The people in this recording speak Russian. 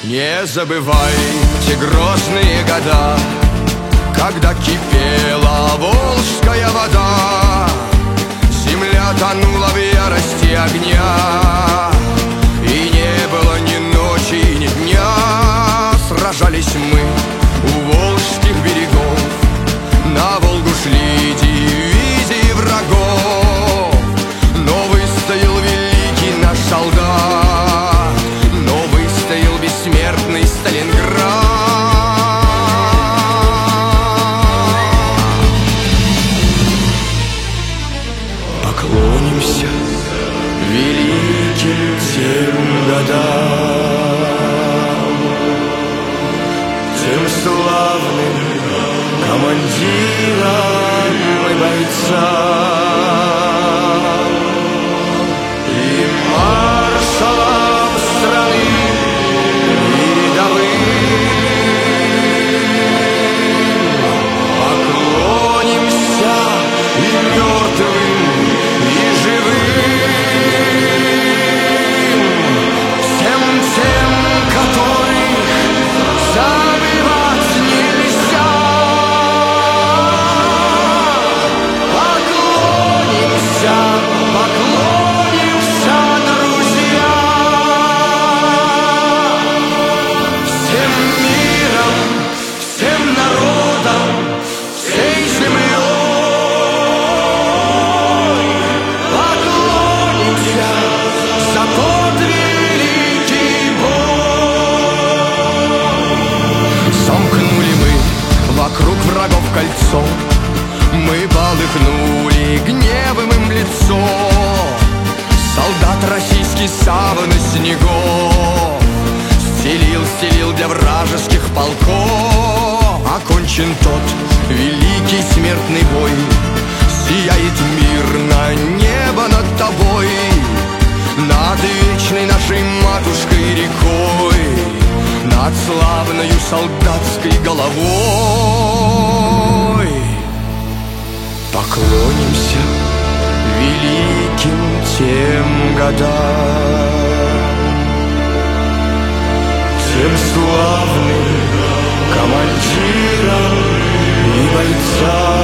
Не забывай те грозные года, когда кипела волжская вода, земля тонула в ярости огня, и не было ни ночи, ни дня. Сражались мы у волжских берегов, на Волгу шли дивизии врагов. Но выстоял великий наш солдат, но выстоял бессмертный Сталинград. Поклонимся великим тем годам, тем славным командирам и бойцам, и маршалам страны, и рядовым. Поклонимся и мертвым, и живым, всем тем, которых забывать нельзя. Поклонимся, поклонимся, друзья, всем миром, всем народом, всей землей. Поклонимся за тот великий бой. Сомкнули мы вокруг врагов кольцо, мы полыхнули гневом им лицо. Солдат российский саван из снегов стелил для вражеских полков. Окончен тот великий смертный бой, сияет мирно небо над тобой, над вечной нашей матушкой рекой, над славною солдатской головой. Поклонимся великим тем годам, тем славным командирам и бойцам,